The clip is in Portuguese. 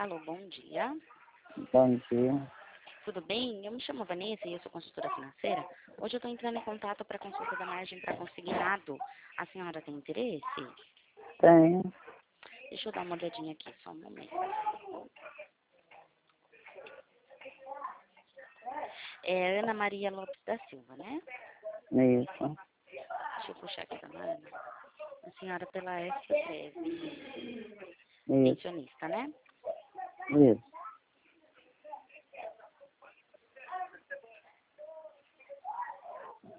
Alô, bom dia. Bom dia. Tudo bem? Eu me chamo Vanessa e eu sou consultora financeira. Hoje eu estou entrando em contato para consulta da margem para consignado. A senhora tem interesse? Tenho. Deixa eu dar uma olhadinha aqui, só um momento. É Ana Maria Lopes da Silva, né? Isso. Deixa eu puxar aqui, dona Ana. A senhora pela SP13. Isso. Pensionista, né? Isso.